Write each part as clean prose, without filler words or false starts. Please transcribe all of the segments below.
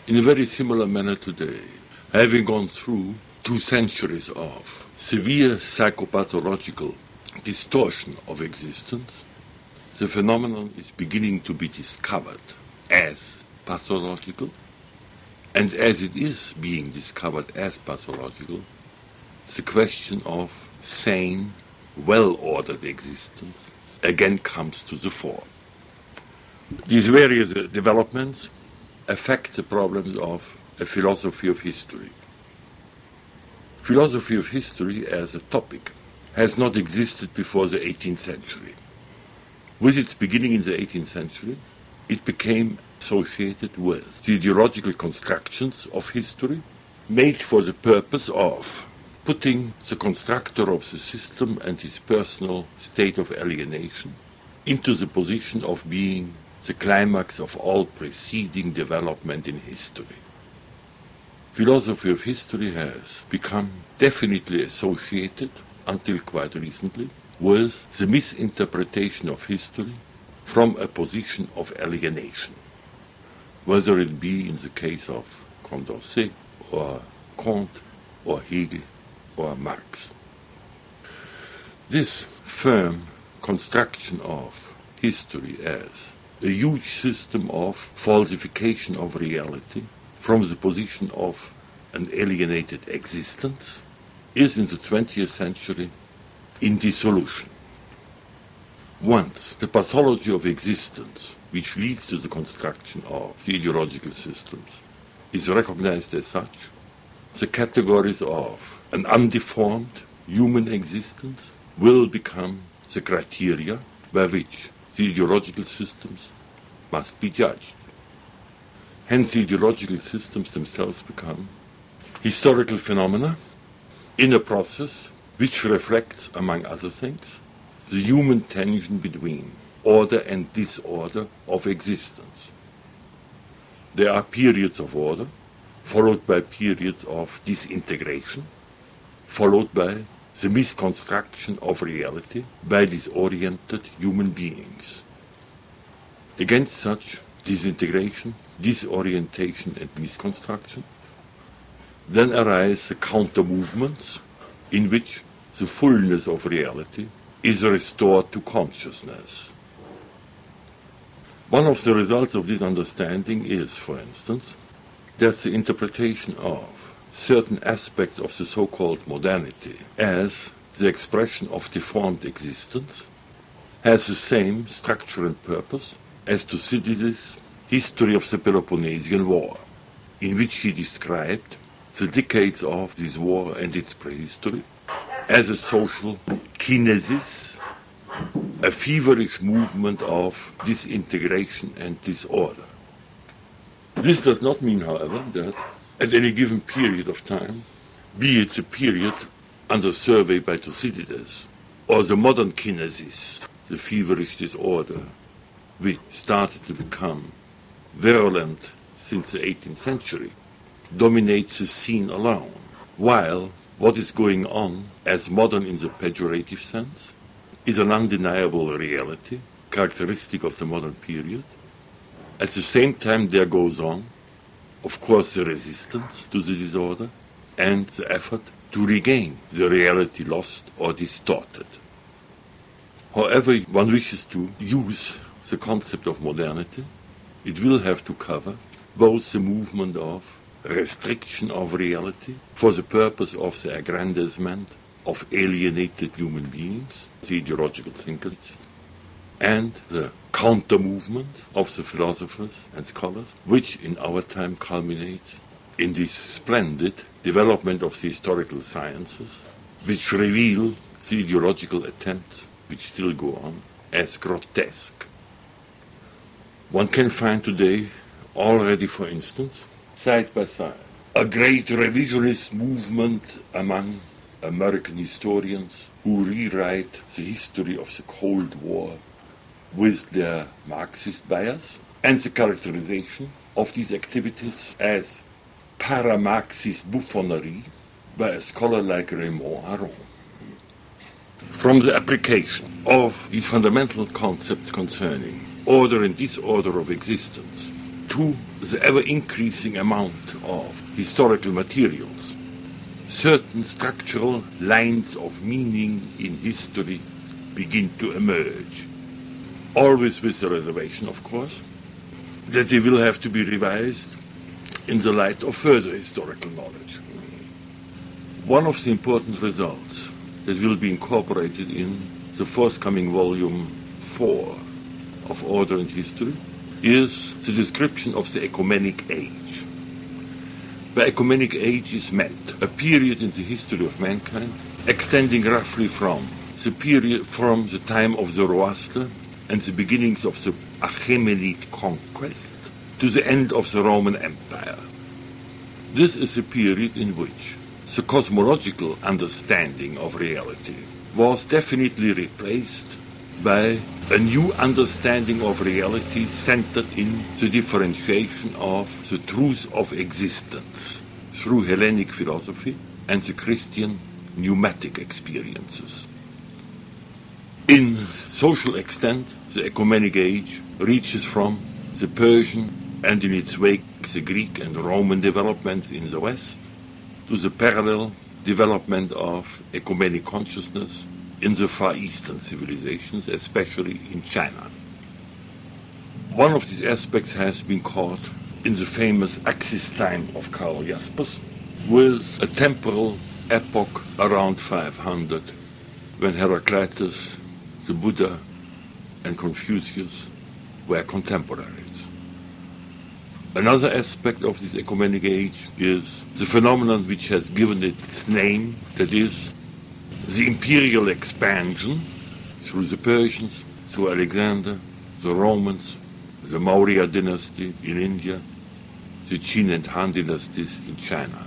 in a very similar manner today, having gone through 2 centuries of severe psychopathological distortion of existence, the phenomenon is beginning to be discovered as pathological, and as it is being discovered as pathological, the question of sane, well-ordered existence again comes to the fore. These various developments affect the problems of a philosophy of history. Philosophy of history as a topic has not existed before the 18th century. With its beginning in the 18th century, it became associated with the ideological constructions of history made for the purpose of putting the constructor of the system and his personal state of alienation into the position of being the climax of all preceding development in history. Philosophy of history has become definitely associated, until quite recently, with the misinterpretation of history from a position of alienation, whether it be in the case of Condorcet or Comte or Hegel or Marx. This firm construction of history as a huge system of falsification of reality from the position of an alienated existence is in the 20th century in dissolution. Once the pathology of existence, which leads to the construction of the ideological systems, is recognized as such, the categories of an undeformed human existence will become the criteria by which the ideological systems must be judged. Hence, the ideological systems themselves become historical phenomena in a process which reflects, among other things, the human tension between order and disorder of existence. There are periods of order, followed by periods of disintegration, followed by the misconstruction of reality by disoriented human beings. Against such disintegration, disorientation, and misconstruction, then arise the counter-movements in which the fullness of reality is restored to consciousness. One of the results of this understanding is, for instance, that the interpretation of certain aspects of the so-called modernity as the expression of deformed existence has the same structure and purpose as Thucydides' History of the Peloponnesian War, in which he described the decades of this war and its prehistory as a social kinesis, a feverish movement of disintegration and disorder. This does not mean, however, that at any given period of time, be it the period under survey by Thucydides, or the modern kinesis, the feverish disorder, which started to become virulent since the 18th century, dominates the scene alone, while what is going on, as modern in the pejorative sense, is an undeniable reality, characteristic of the modern period. At the same time there goes on, of course, the resistance to the disorder and the effort to regain the reality lost or distorted. However one wishes to use the concept of modernity, it will have to cover both the movement of restriction of reality for the purpose of the aggrandizement of alienated human beings, the ideological thinkers, and the counter-movement of the philosophers and scholars, which in our time culminates in this splendid development of the historical sciences, which reveal the ideological attempts which still go on as grotesque. One can find today already, for instance, side by side, a great revisionist movement among American historians who rewrite the history of the Cold War with their Marxist bias, and the characterization of these activities as para-Marxist bouffonnerie by a scholar like Raymond Aron. From the application of these fundamental concepts concerning order and disorder of existence to the ever-increasing amount of historical materials, certain structural lines of meaning in history begin to emerge. Always with the reservation, of course, that they will have to be revised in the light of further historical knowledge. One of the important results that will be incorporated in the forthcoming volume 4 of Order and History is the description of the ecumenic age. By ecumenic age is meant a period in the history of mankind extending roughly from the time of Zoroaster and the beginnings of the Achaemenid conquest to the end of the Roman Empire. This is a period in which the cosmological understanding of reality was definitely replaced by a new understanding of reality centered in the differentiation of the truth of existence through Hellenic philosophy and the Christian pneumatic experiences. In social extent, the ecumenic age reaches from the Persian and in its wake the Greek and Roman developments in the West to the parallel development of ecumenic consciousness in the Far Eastern civilizations, especially in China. One of these aspects has been caught in the famous Axis time of Karl Jaspers, with a temporal epoch around 500, when Heraclitus, the Buddha, and Confucius were contemporaries. Another aspect of this ecumenic age is the phenomenon which has given it its name, that is, the imperial expansion through the Persians, through Alexander, the Romans, the Maurya dynasty in India, the Qin and Han dynasties in China.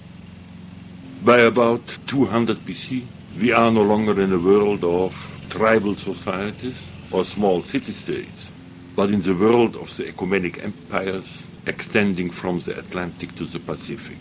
By about 200 BC, we are no longer in a world of tribal societies or small city-states, but in the world of the ecumenic empires extending from the Atlantic to the Pacific.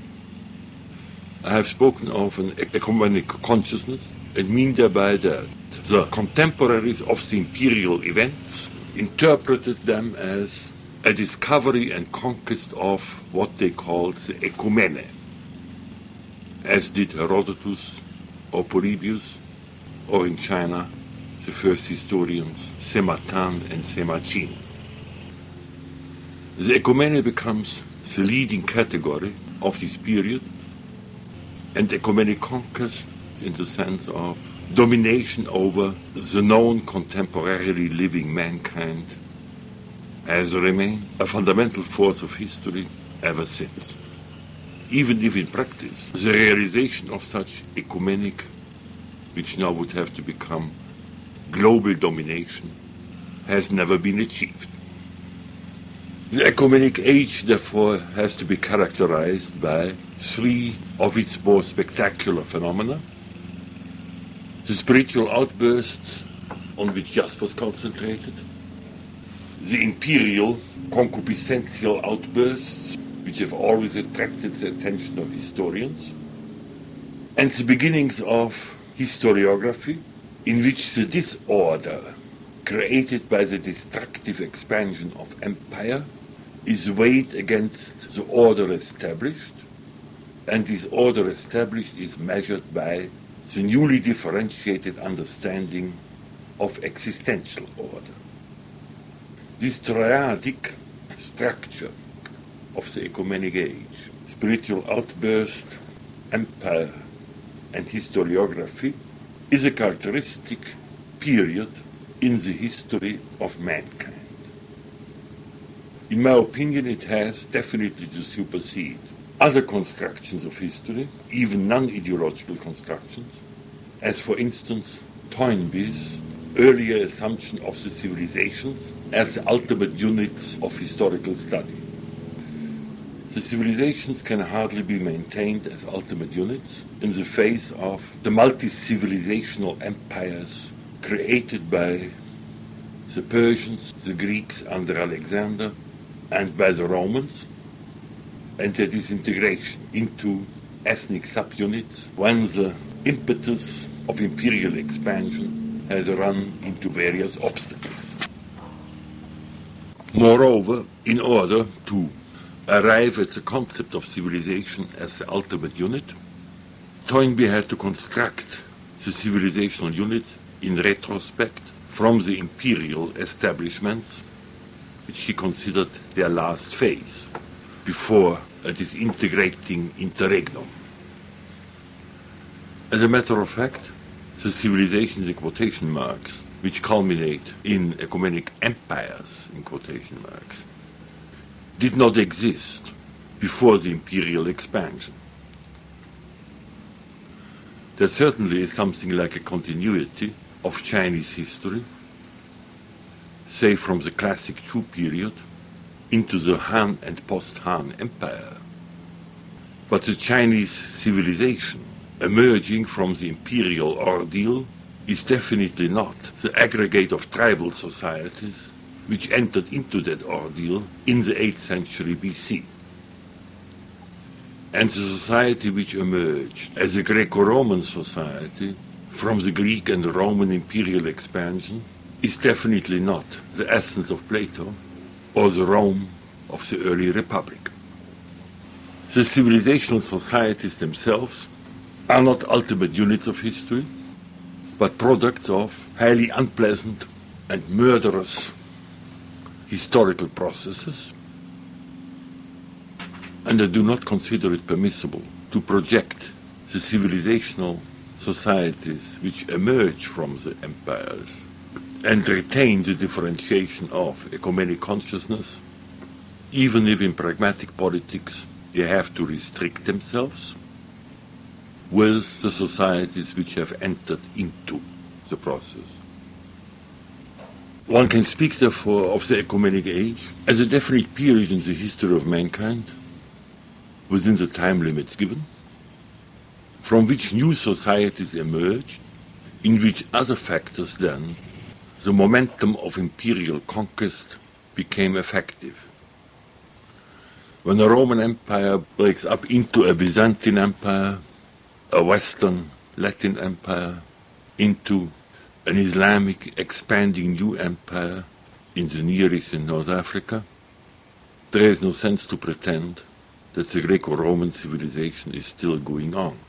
I have spoken of an ecumenic consciousness and mean thereby that the contemporaries of the imperial events interpreted them as a discovery and conquest of what they called the ecumene, as did Herodotus or Polybius, or in China, the first historians Sima Tan and Sima Qin. The ecumene becomes the leading category of this period, and ecumenic conquest in the sense of domination over the known contemporarily living mankind has remained a fundamental force of history ever since. Even if in practice, the realization of such ecumenic, which now would have to become global domination, has never been achieved. The ecumenic age, therefore, has to be characterized by three of its more spectacular phenomena: the spiritual outbursts on which Jaspers concentrated, the imperial concupiscential outbursts which have always attracted the attention of historians, and the beginnings of historiography, in which the disorder created by the destructive expansion of empire is weighed against the order established, and this order established is measured by the newly differentiated understanding of existential order. This triadic structure of the ecumenic age, spiritual outburst, empire, and historiography, is a characteristic period in the history of mankind. In my opinion, it has definitely to supersede other constructions of history, even non-ideological constructions, as for instance Toynbee's earlier assumption of the civilizations as the ultimate units of historical study. The civilizations can hardly be maintained as ultimate units in the face of the multi-civilizational empires created by the Persians, the Greeks under Alexander, and by the Romans, and their disintegration into ethnic subunits when the impetus of imperial expansion has run into various obstacles. Moreover, in order to arrive at the concept of civilization as the ultimate unit, Toynbee had to construct the civilizational units in retrospect from the imperial establishments, which he considered their last phase, before disintegrating interregnum. As a matter of fact, the civilizations in quotation marks, which culminate in ecumenic empires in quotation marks, did not exist before the imperial expansion. There certainly is something like a continuity of Chinese history, say from the classic Chu period into the Han and post-Han Empire. But the Chinese civilization emerging from the imperial ordeal is definitely not the aggregate of tribal societies which entered into that ordeal in the 8th century BC. And the society which emerged as a Greco-Roman society from the Greek and the Roman imperial expansion is definitely not the essence of Plato or the Rome of the early Republic. The civilizational societies themselves are not ultimate units of history, but products of highly unpleasant and murderous historical processes, and I do not consider it permissible to project the civilizational societies which emerge from the empires and retain the differentiation of ecumenic consciousness, even if in pragmatic politics they have to restrict themselves, with the societies which have entered into the process. One can speak, therefore, of the ecumenic age as a definite period in the history of mankind, within the time limits given, from which new societies emerged, in which other factors then, the momentum of imperial conquest, became effective. When the Roman Empire breaks up into a Byzantine Empire, a Western Latin Empire, into an Islamic expanding new empire in the Near East and North Africa, there is no sense to pretend that the Greco-Roman civilization is still going on.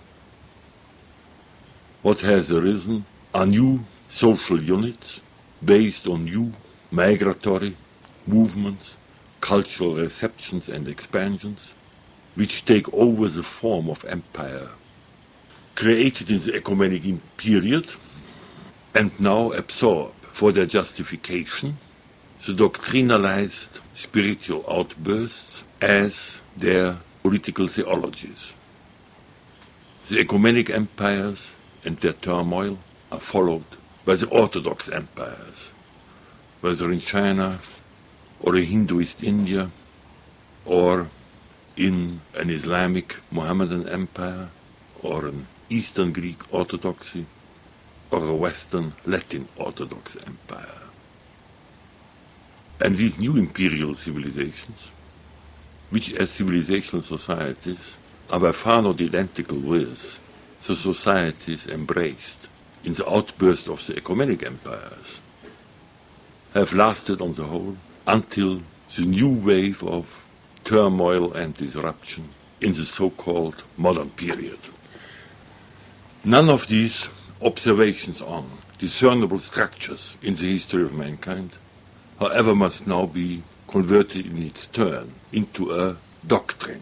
What has arisen are new social units based on new migratory movements, cultural receptions and expansions, which take over the form of empire, created in the ecumenic period, and now absorb for their justification the doctrinalized spiritual outbursts as their political theologies. The ecumenic empires and their turmoil are followed by the orthodox empires, whether in China or in Hinduist India or in an Islamic Mohammedan empire or an Eastern Greek Orthodoxy or a Western Latin Orthodox empire. And these new imperial civilizations, which as civilizational societies are by far not identical with the societies embraced in the outburst of the ecumenic empires, have lasted on the whole until the new wave of turmoil and disruption in the so-called modern period. None of these observations on discernible structures in the history of mankind, however, must now be converted in its turn into a doctrine.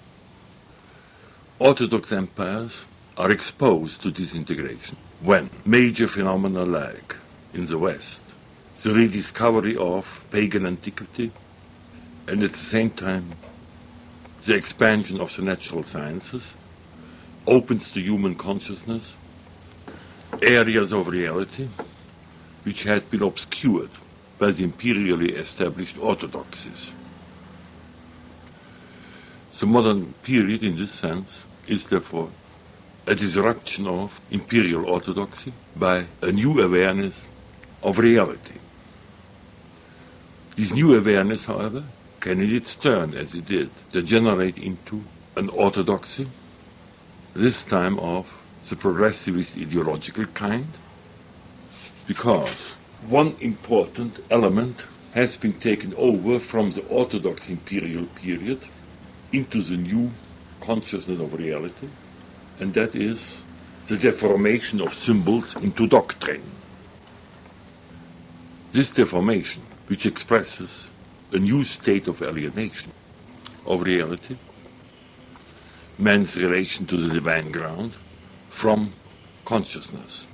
Orthodox empires are exposed to disintegration when major phenomena like, in the West, the rediscovery of pagan antiquity, and at the same time the expansion of the natural sciences opens to human consciousness areas of reality which had been obscured by the imperially established orthodoxies. The modern period, in this sense, is therefore a disruption of imperial orthodoxy by a new awareness of reality. This new awareness, however, can in its turn, as it did, degenerate into an orthodoxy, this time of the progressivist ideological kind, because one important element has been taken over from the Orthodox imperial period into the new consciousness of reality, and that is the deformation of symbols into doctrine. This deformation, which expresses a new state of alienation of reality, man's relation to the divine ground, from consciousness.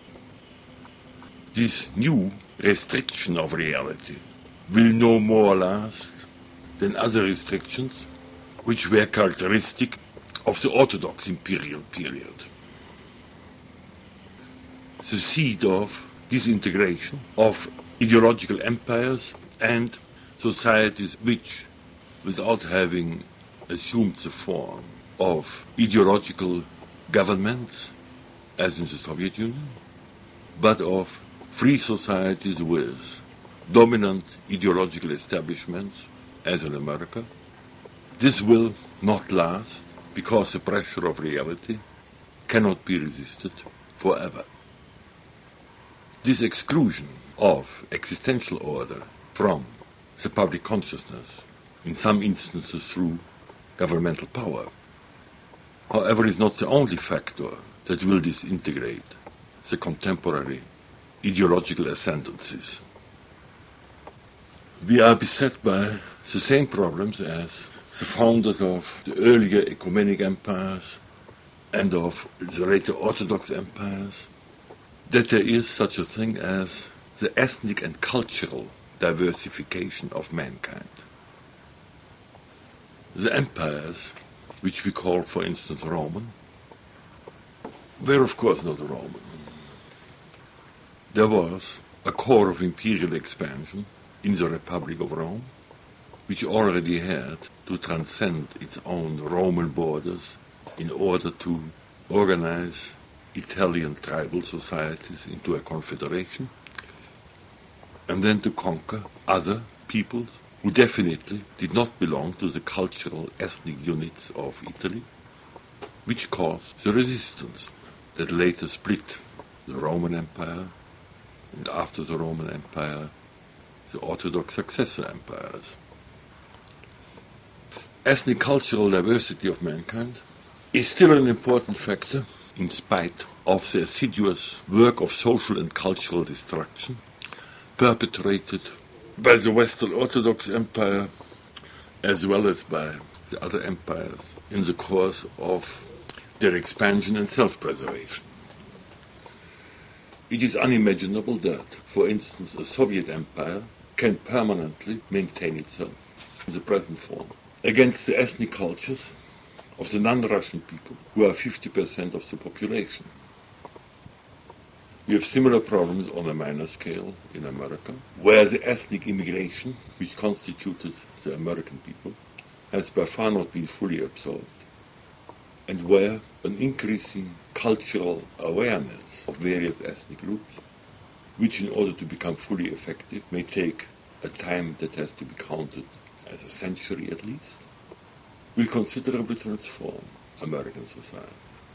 This new restriction of reality will no more last than other restrictions which were characteristic of the Orthodox imperial period. The seed of disintegration of ideological empires and societies which, without having assumed the form of ideological governments, as in the Soviet Union, but of free societies with dominant ideological establishments, as in America, this will not last because the pressure of reality cannot be resisted forever. This exclusion of existential order from the public consciousness, in some instances through governmental power, however, is not the only factor that will disintegrate the contemporary ideological ascendancies. We are beset by the same problems as the founders of the earlier ecumenic empires and of the later Orthodox empires, that there is such a thing as the ethnic and cultural diversification of mankind. The empires, which we call, for instance, Roman, were of course not Roman. There was a core of imperial expansion in the Republic of Rome, which already had to transcend its own Roman borders in order to organize Italian tribal societies into a confederation, and then to conquer other peoples who definitely did not belong to the cultural ethnic units of Italy, which caused the resistance that later split the Roman Empire, and after the Roman Empire, the Orthodox successor empires. Ethnic cultural diversity of mankind is still an important factor in spite of the assiduous work of social and cultural destruction perpetrated by the Western Orthodox Empire as well as by the other empires in the course of their expansion and self-preservation. It is unimaginable that, for instance, a Soviet empire can permanently maintain itself in the present form against the ethnic cultures of the non-Russian people, who are 50% of the population. We have similar problems on a minor scale in America, where the ethnic immigration, which constituted the American people, has by far not been fully absorbed, and where an increasing cultural awareness of various ethnic groups, which in order to become fully effective may take a time that has to be counted as a century at least, will considerably transform American society.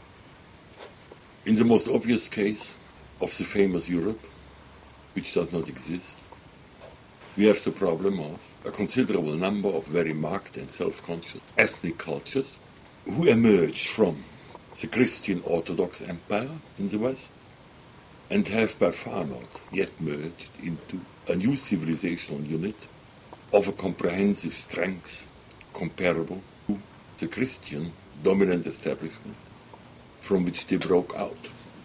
In the most obvious case of the famous Europe, which does not exist, we have the problem of a considerable number of very marked and self-conscious ethnic cultures who emerged from the Christian Orthodox Empire in the West and have by far not yet merged into a new civilizational unit of a comprehensive strength comparable to the Christian dominant establishment from which they broke out.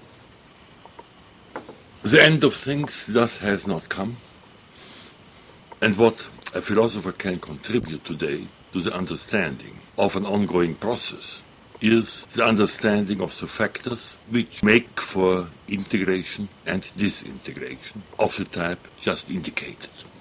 The end of things thus has not come, and what a philosopher can contribute today to the understanding of an ongoing process is the understanding of the factors which make for integration and disintegration of the type just indicated.